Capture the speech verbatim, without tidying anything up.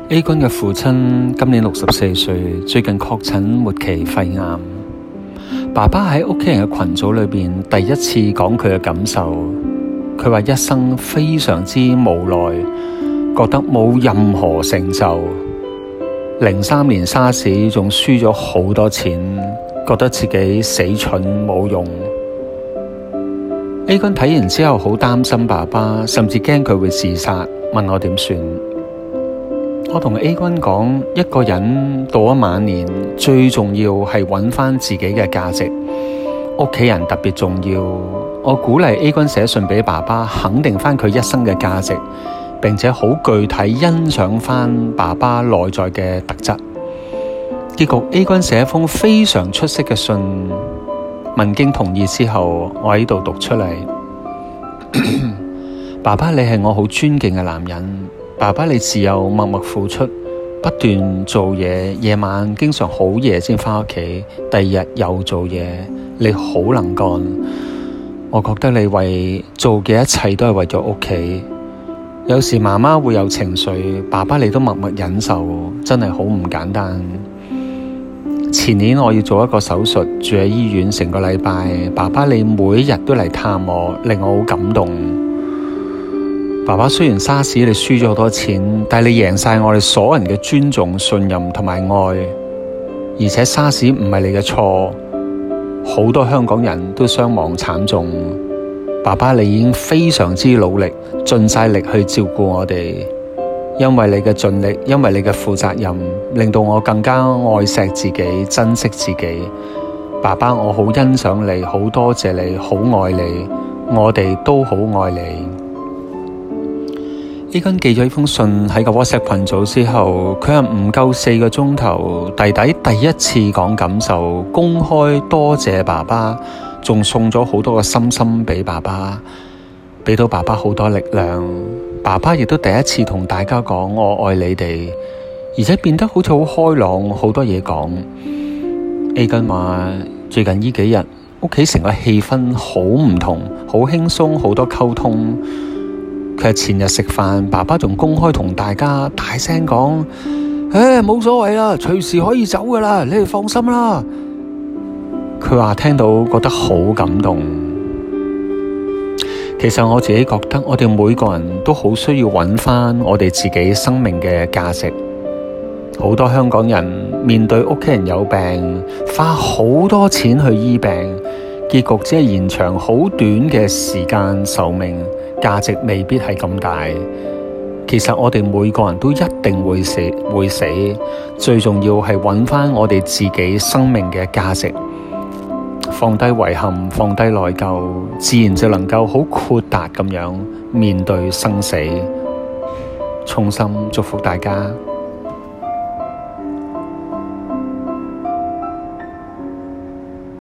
A 君嘅父親今年六十四歲，最近確診末期肺癌。爸爸喺屋企人嘅群組裏邊第一次講佢嘅感受，佢話一生非常之無奈，覺得冇任何成就。零三年沙士仲輸咗好多錢，覺得自己死蠢冇用。A 君睇完之後好擔心爸爸，甚至驚佢會自殺，問我點算。我同 A 君講，一個人到咗晚年，最重要係揾翻自己嘅價值，屋企人特別重要。我鼓勵 A 君寫信俾爸爸，肯定翻佢一生嘅價值，並且好具體欣賞翻爸爸內在嘅特質。結局 A 君寫一封非常出色嘅信，文經同意之後，我喺度讀出嚟。爸爸，你係我好尊敬嘅男人。爸爸，你自幼默默付出，不斷做嘢，夜晚經常好夜先返屋企，第二日又做嘢，你好能幹。我覺得你為做嘅一切都係為咗屋企。有時媽媽會有情緒，爸爸你都默默忍受，真係好唔簡單。前年我要做一個手術，住喺醫院成個禮拜，爸爸你每日都嚟探我，令我好感動。爸爸，雖然沙士你輸咗好多錢，但係你贏晒我哋所有人嘅尊重、信任同埋愛。而且沙士唔係你嘅錯，好多香港人都傷亡慘重。爸爸，你已經非常之努力，盡晒力去照顧我哋。因為你嘅盡力，因為你嘅負責任，令到我更加愛錫自己，珍惜自己。爸爸，我好欣賞你，好多謝你，好愛你，我哋都好愛你。A 君寄咗呢封信喺個 WhatsApp 群組之後，佢話唔夠四個鐘頭，弟弟第一次講感受，公開多謝爸爸，仲送咗好多個心心俾爸爸，俾到爸爸好多力量。爸爸亦都第一次同大家講我愛你哋，而且變得好似好開朗，好多嘢講。A 君話最近呢幾日屋企成個氣氛好唔同，好輕鬆，好多溝通。佢係前日食飯，爸爸仲公開同大家大聲講：誒，冇所謂啦，隨時可以走噶啦，你哋放心啦。佢話聽到覺得好感動。其實我自己覺得，我哋每個人都好需要揾翻我哋自己生命嘅價值。好多香港人面對屋企人有病，花好多錢去醫病，結局只係延長好短嘅時間壽命，價值未必係咁大。其實我哋每個人都一定會死，會死。最重要係揾翻我哋自己生命嘅價值，放低遺憾，放低內疚，自然就能夠好豁達咁樣面對生死。衷心祝福大家。